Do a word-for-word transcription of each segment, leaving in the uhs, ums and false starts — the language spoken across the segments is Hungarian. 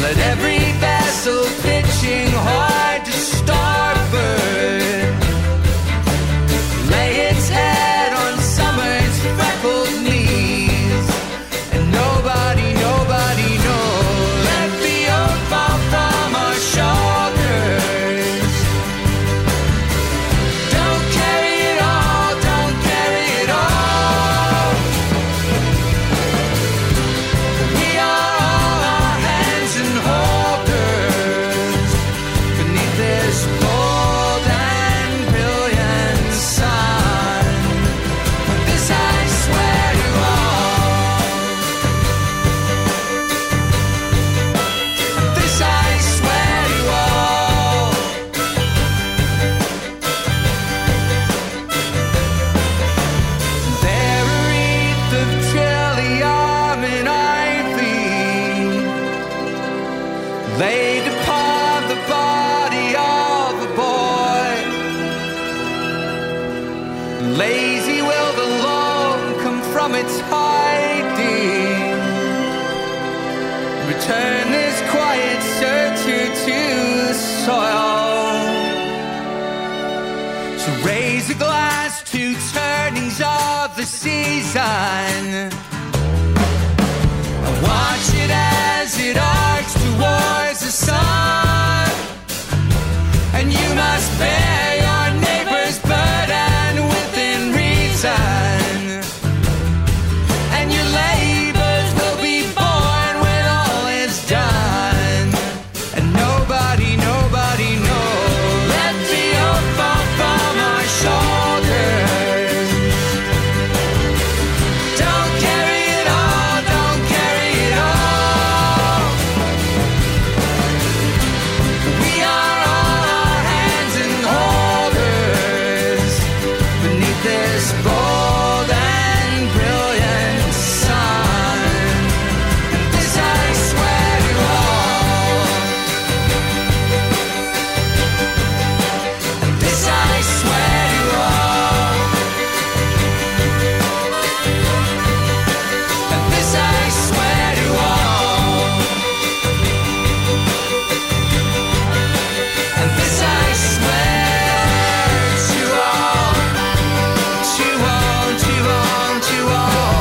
Let every vessel pitching hard to starboard lay its head on summer's freckled knees, and nobody, nobody knows. Let the oak fall from our shoulders. Don't carry it all, don't carry it all. We are all our hands and holders beneath this bold and brilliant sun. This I swear to all. This I swear to all. There a wreath of trillium and ivy laid upon the body of a boy. Lazy will the lone come from its hiding, return this quiet searcher to the soil. So raise a glass to turnings of the season, and watch it as it arcs towards the sun. And you must bear your neighbor's burden within reason, and your labors will be born when all is done. And nobody, nobody knows. Let the oak fall from our shoulders. Don't carry it all, don't carry it all. We are all our hands and holders beneath this bold and brilliant sun. And this I swear to all. And this I swear to all. And this I swear to all. And this I swear to all. To all, to all, to all.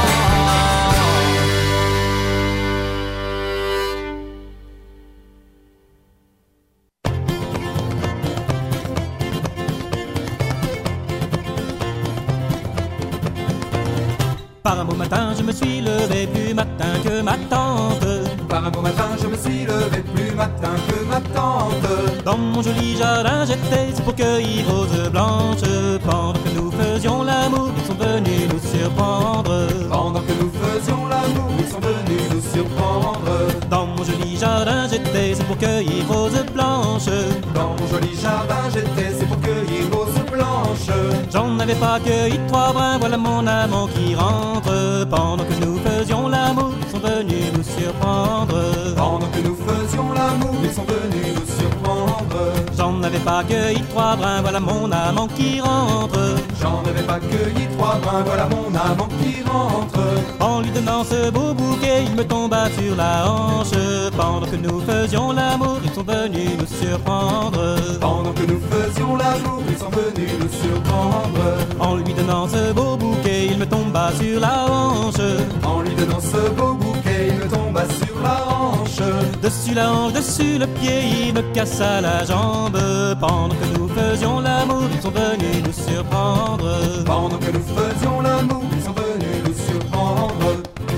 Par un beau matin, je me suis levé plus matin que ma tante. Par un beau matin, je me suis levé plus matin que ma tante. Dans mon joli jardin, j'étais pour cueillir roses blanches. Pendant que nous faisions l'amour, ils sont venus nous surprendre. Pendant que nous faisions l'amour, ils sont venus nous surprendre. Dans mon joli jardin, j'étais pour cueillir roses blanches. Dans mon joli jardin, j'étais, c'est pour cueillir roses blanches. J'en avais pas cueilli trois brins, voilà mon amant qui rentre. Pendant que nous faisions l'amour, ils sont venus nous surprendre. Pendant que nous faisions l'amour, ils sont venus nous surprendre. J'en avais pas cueilli trois brins, voilà mon amant qui rentre. J'en avais pas cueilli trois brins, voilà mon amant qui rentre. En lui donnant ce beau bouquet, il me tomba sur la hanche. Pendant que nous faisions l'amour, ils sont venus nous surprendre. Pendant que nous faisions l'amour, ils sont venus nous surprendre. En lui donnant ce beau bouquet, il me tomba sur la hanche. En lui donnant ce beau bouquet, il me tomba sur la hanche. Dessus la hanche, dessus le pied, il me cassa la jambe. Pendant que nous faisions l'amour, ils sont venus nous surprendre. Pendant que nous faisions l'amour, ils sont venus nous surprendre.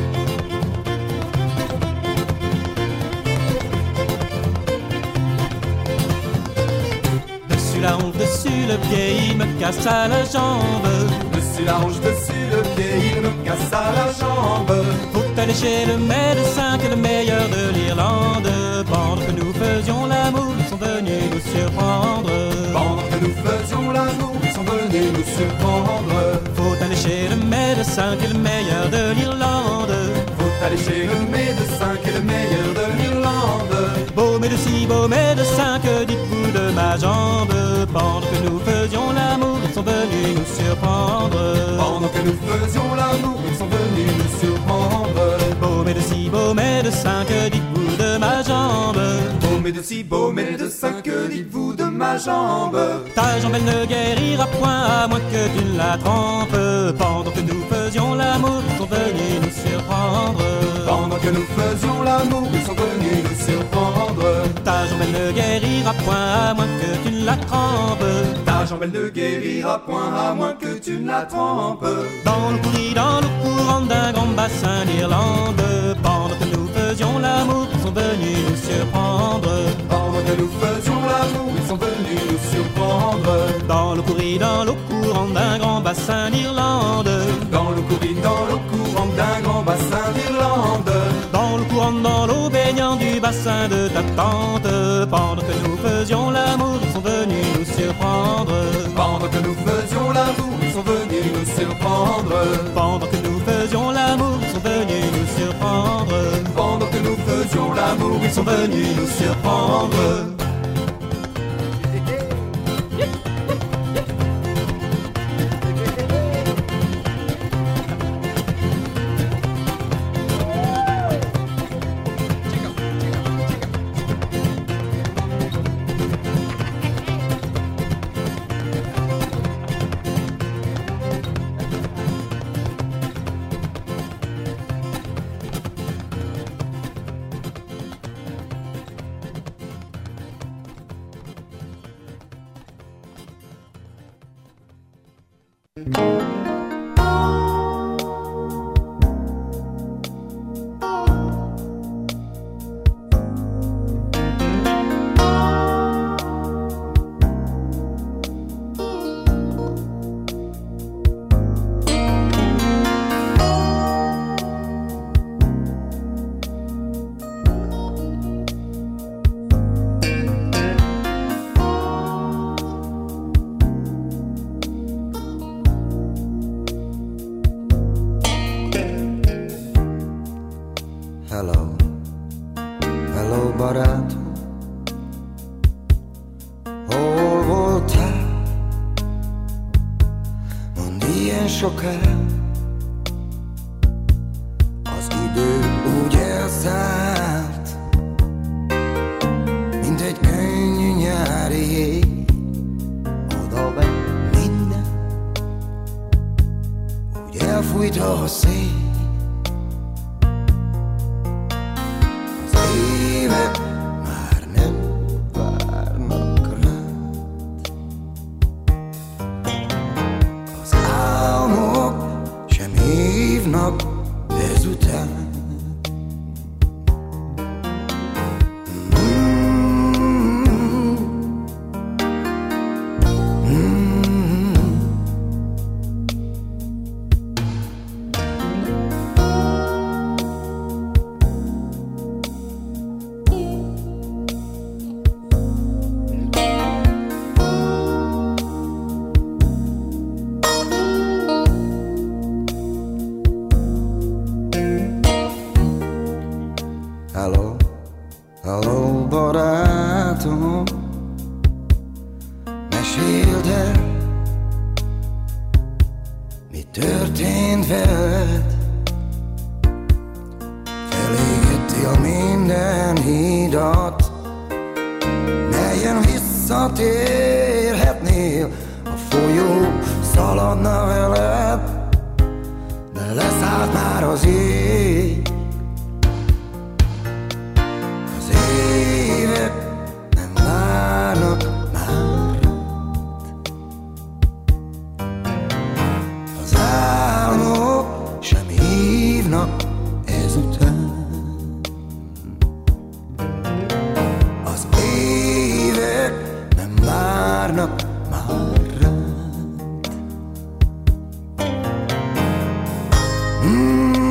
Dessus la hanche, dessus le pied, il me cassa la jambe. Dessus la hanche, dessus le pied, il me cassa la jambe. Faut aller chez le médecin, que le meilleur de l'Irlande. Pendant que nous faisions l'amour, ils sont venus nous surprendre. Pendant que nous faisions l'amour, ils sont venus nous surprendre. Faut aller chez le médecin, qui est le meilleur de l'Irlande. Faut aller chez le médecin, qui est le meilleur de l'Irlande. Beau médecin, beau médecin, que dites-vous de ma jambe? Pendant que nous faisions l'amour, ils sont venus nous surprendre. Pendant que nous faisions l'amour, ils sont venus nous surprendre. Beau médecin, beau médecin, que dites-vous de ma ta jambe. Baume et de si baume et de cinq, que dites-vous de ma jambe? Ta jambe elle ne guérira point à moins que tu la trempes. Pendant que nous faisions l'amour, ils sont venus nous surprendre. Pendant que nous faisions l'amour, ils sont venus nous surprendre. Ta jambe elle ne guérira point à moins que tu la trempes. Ta jambe elle ne guérira point à moins que tu ne la trempes. Dans le courri, dans l'eau courante d'un grand bassin d'Irlande. Pendant que nous faisions l'amour, ils sont venus nous surprendre. Pendant que nous faisions l'amour, ils sont venus nous surprendre. Dans le courri, dans l'eau courante d'un grand bassin d'Irlande. Dans le courri, dans l'eau courante d'un grand bassin d'Irlande. Dans le courant, dans l'eau baignant du bassin de ta tante. Pendant que nous faisions l'amour, ils sont venus nous surprendre. Pendant que nous faisions l'amour, ils sont venus nous surprendre. Pendant que nous faisions l'amour, ils sont venus nous surprendre. Pendant que nous faisions l'amour, ils sont venus nous surprendre. Hello, hello barátom, hol voltál? Mondd, ilyen soká, az idő úgy elszállt, mint egy könnyű nyári jég. Odabent minden, úgy elfújt a szél. Évek már nem várnak rád, az álmok sem hívnak ezután. Halló, halló barátom, meséld el, mi történt veled. Felégettél minden hídat, melyen visszatérhetnél. A folyó szaladna veled, de leszállt már az ég. Évek nem várnak már rád, az álmok sem hívnak ezután. Az évek nem várnak már rád. Mm.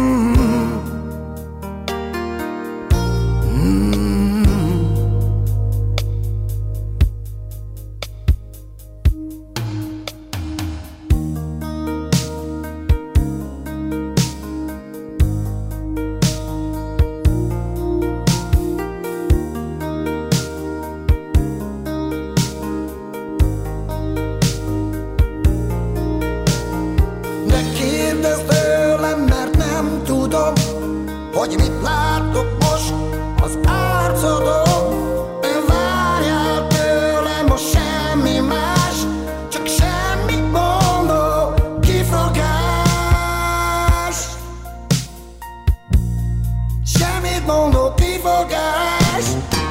játszodok, ön várjál tőlem most semmi más, csak semmit mondó kifogás. Semmit mondó kifogás.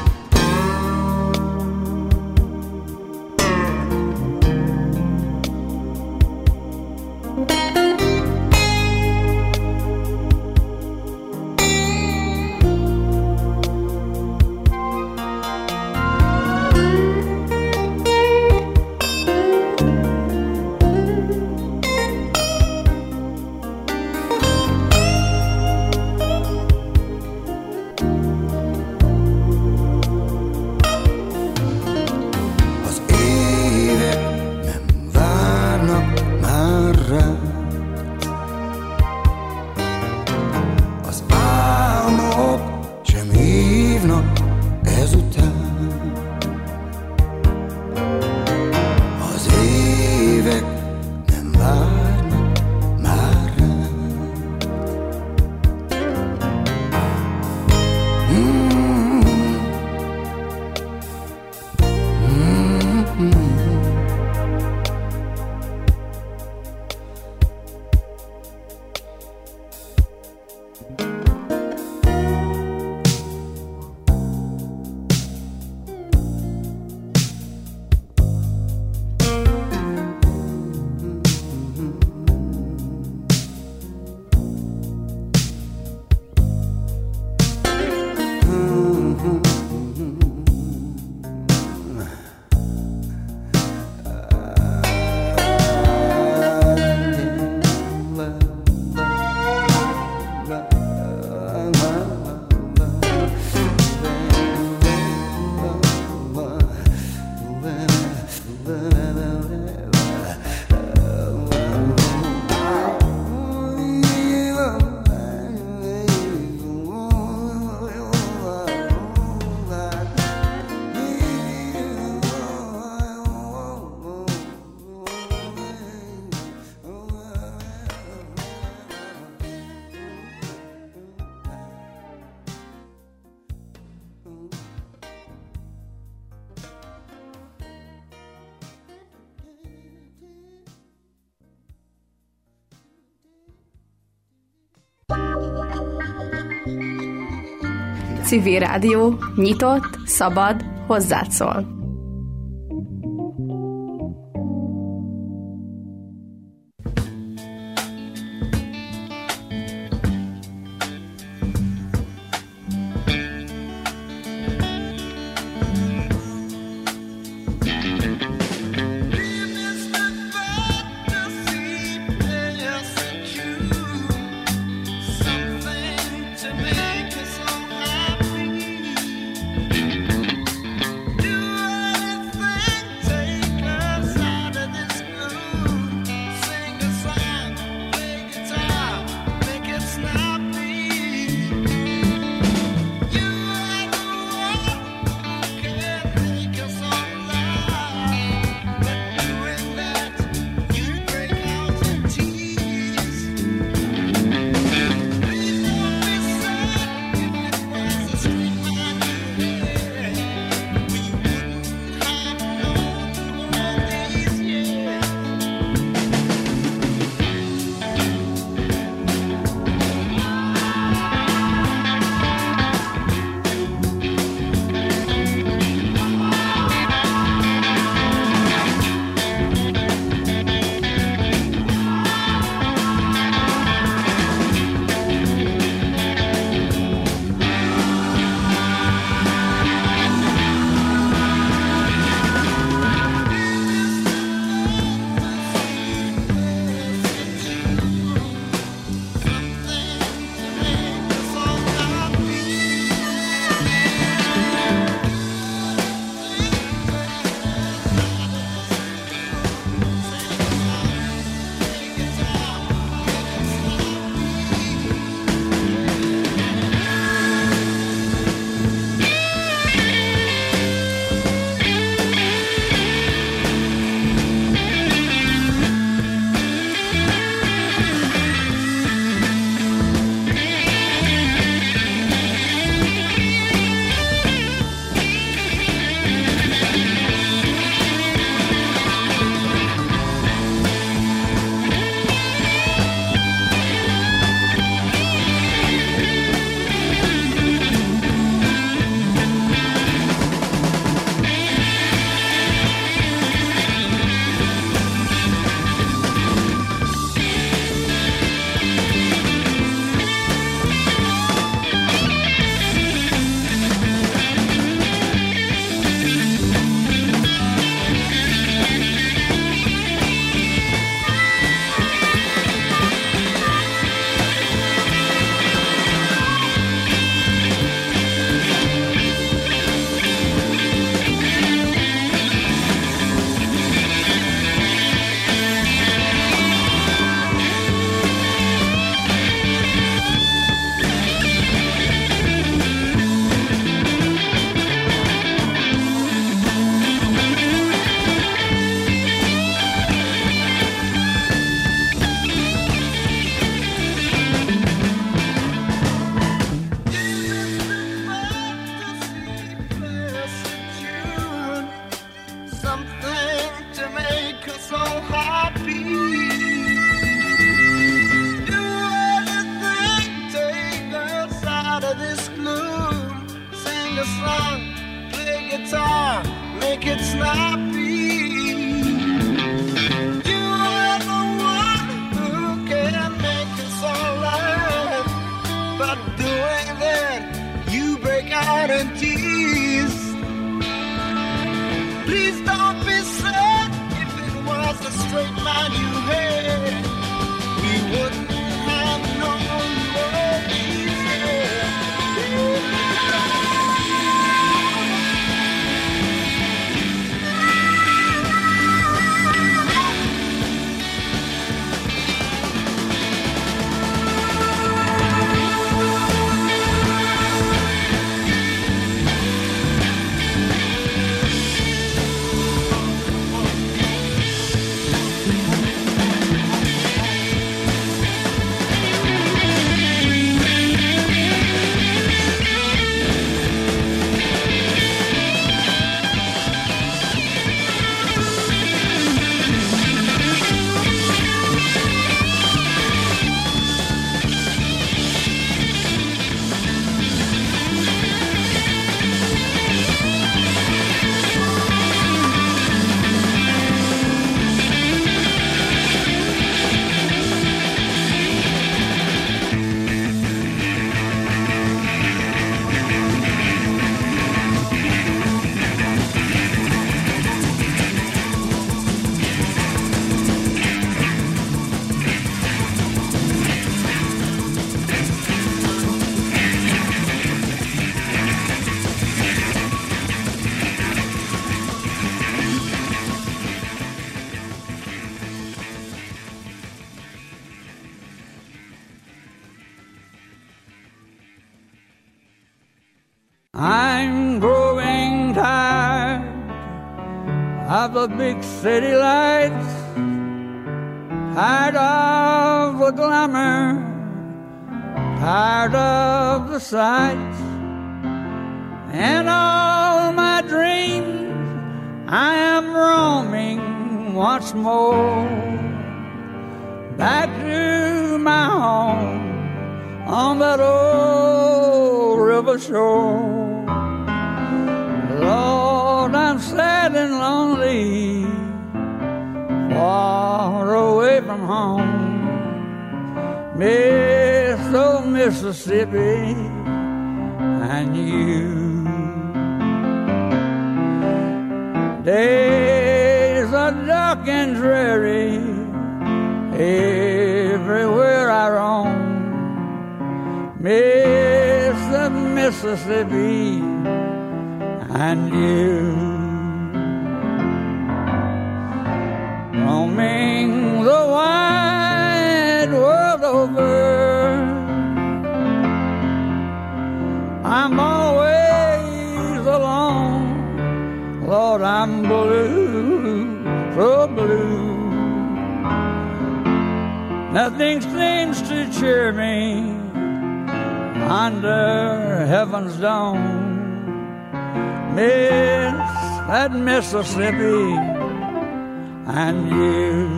Civil Rádió, nyitott, szabad, hozzád szól. Do a song, play guitar, make it snappy. You are the one who can make us all laugh. But doing that, you break out in tears. Please don't be sad. If it was a straight line you had, we wouldn't have known what easy. I'm growing tired of the big city lights, tired of the glamour, tired of the sights, and all my dreams I am roaming once more back to my home on that old river shore. Lord, I'm sad and lonely, far away from home. Miss old Mississippi and you. Days are dark and dreary everywhere I roam. Miss the Mississippi and you. Roaming the wide world over, I'm always alone. Lord, I'm blue, so blue. Nothing seems to cheer me under heaven's dome. Miss that Mississippi and you.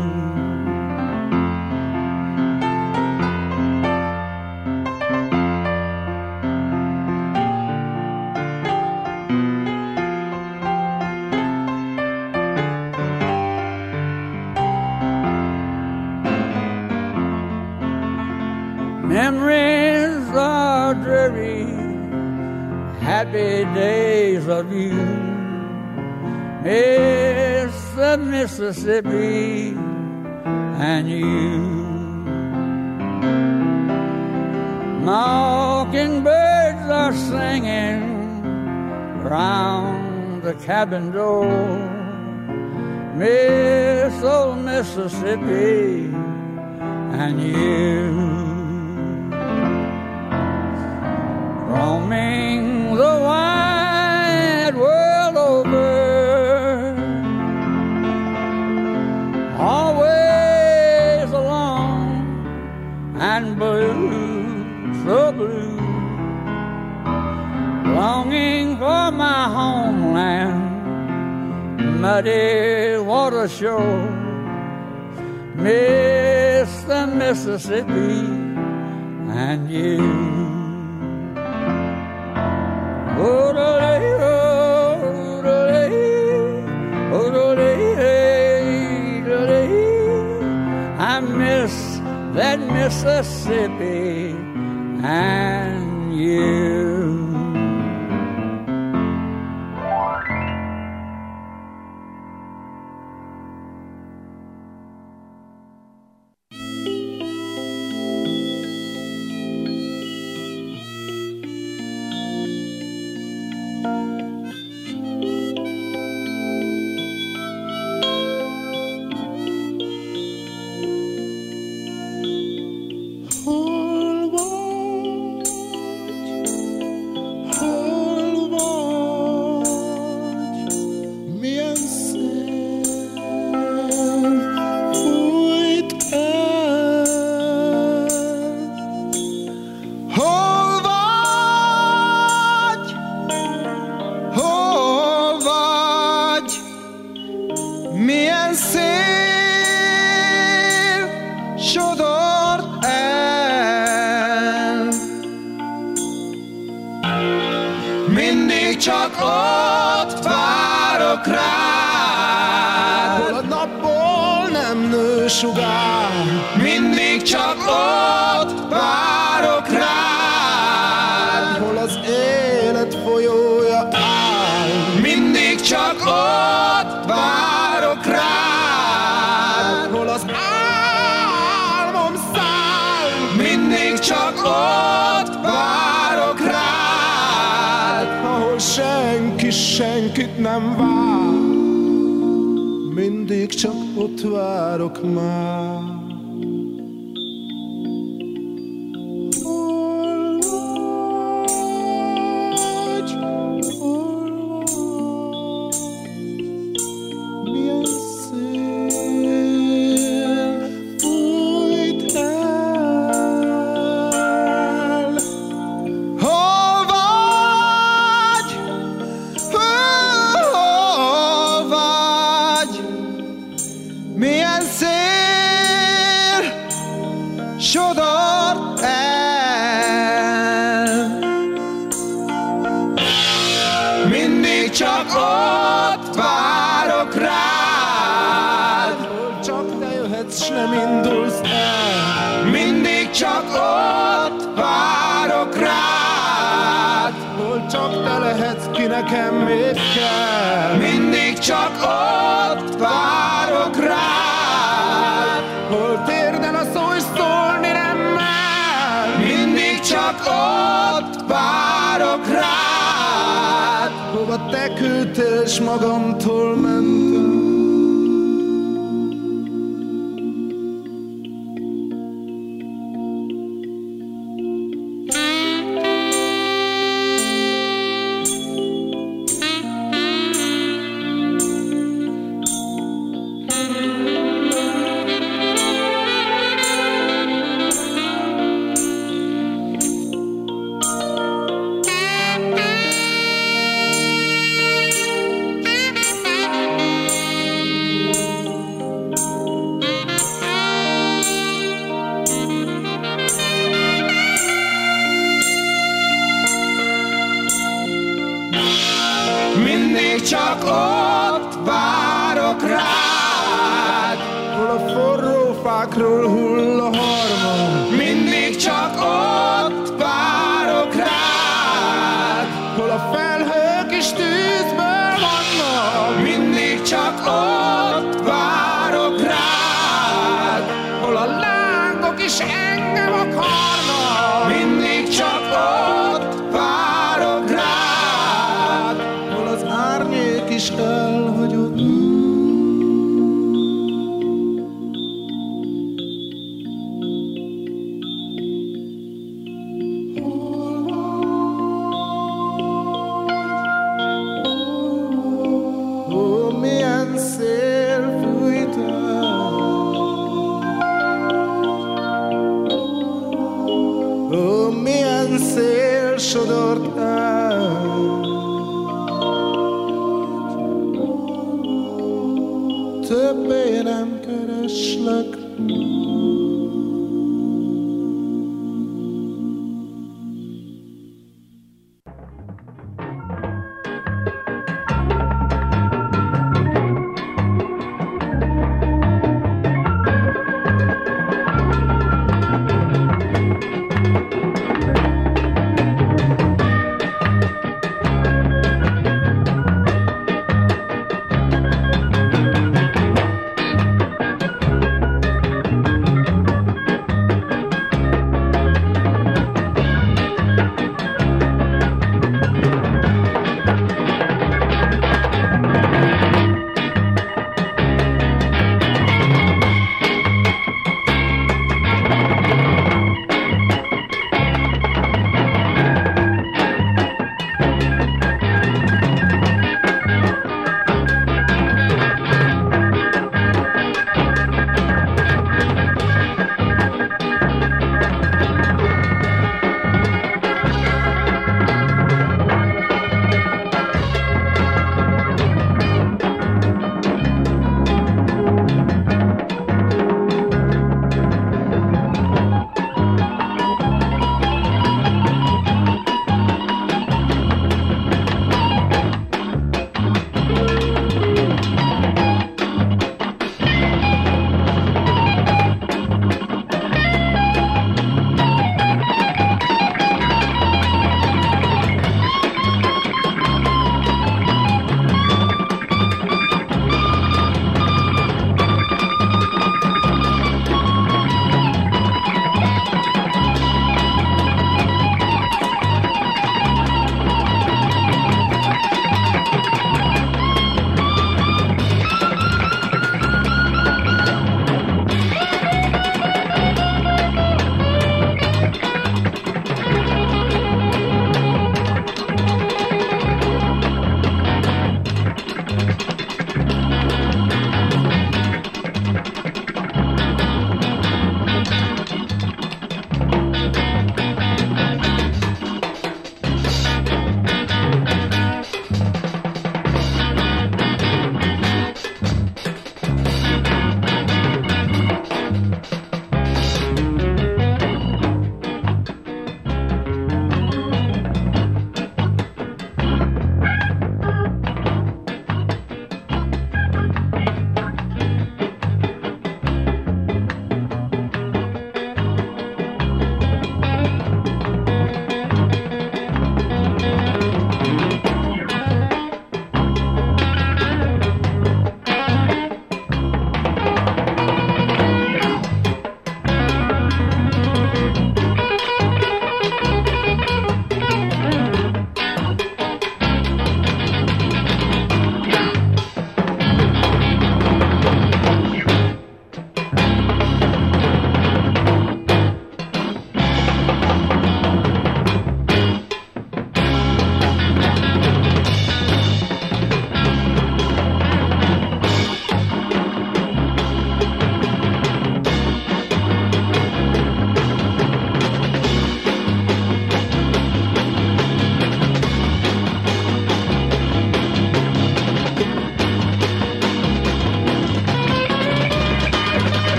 Memories are dreary, happy days of you. Miss the Mississippi and you. Mockingbirds are singing round the cabin door. Miss old Mississippi and you. Roaming the wide world over, always alone and blue, so blue, longing for my homeland, muddy water shore. Miss the Mississippi and you. Oh, at Mississippi and you. Mindig csak ott várok rád, hol az élet folyója áll. Mindig csak ott várok rád, hol az álmom száll. Mindig csak ott várok rád, ahol senki senkit nem vár. Mindig csak ott várok már. Nekem mit kell? Mindig csak ott várok rád, hol térden a szó és szólni nem mer. Mindig csak ott várok rád, hova te küldtél s magamtól mentem. Csak ott várok rád, hol a forró fákról hull a harma. Mindig csak ott várok rád, hol a felhők is tűzből vannak. Mindig csak ott várok rád, hol a lángok is engem akarnak. Mindig csak ott várok rád, hol az árnyék is elhagyott. Ó, milyen szél fújt el, ó, milyen szél sodort el. Többé nem kereslek.